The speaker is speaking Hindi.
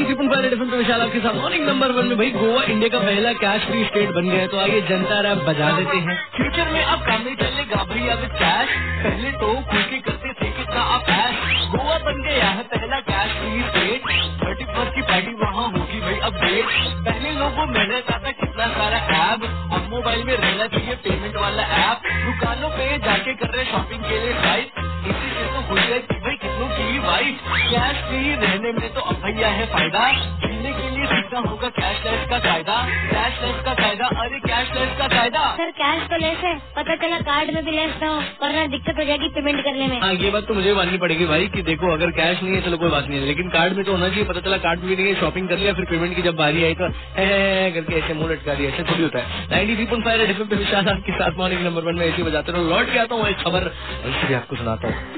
93.5 रेड एफएम पे विशाल आपके साथ मॉर्निंग नंबर 1 में। भाई गोवा इंडिया का पहला कैश फ्री स्टेट बन गया है, तो आइए जनता रैप बजा देते हैं। फ्यूचर में अब काम नहीं चलेगा भैया विद कैश, पहले तो खुल के करते थे कितना आप ऐश। गोवा बन गया है पहला कैश फ्री स्टेट, 31 की पार्टी वहाँ होगी भाई अपडेट। पहले लोगों में रहता था कितना सारा ऐप, अब मोबाइल में रहना चाहिए पेमेंट वाला ऐप। दुकानों पे जाके कर रहे शॉपिंग के लिए स्वाइप, इसी से तो खुल गए भाई कितनों की वाइफ। कैश फ्री रहने में तो अब भैया है फायदा, जीने के लिए सीखना होगा कैशलेस का कायदा। कैशलेस का कायदा, अरे कैशलेस का कायदा। सर कैश तो लेस है, पता चला कार्ड में भी लेस ना हो, वरना दिक्कत हो जाएगी पेमेंट करने में। हाँ ये बात तो मुझे माननी पड़ेगी भाई कि देखो अगर कैश नहीं है चलो कोई बात नहीं है, लेकिन कार्ड में तो होना चाहिए। पता चला कार्ड में भी नहीं है, शॉपिंग कर लिया, फिर पेमेंट की जब बारी आई तो करके ऐसे मुंह लटका दिया, ऐसे थोड़ी होता है। 93.5 रेड एफएम पे विशाल आपके साथ मॉर्निंग नंबर 1 में ऐसे बजाते रहो। लौट के आता हूँ एक खबर आपको सुनाता हूँ।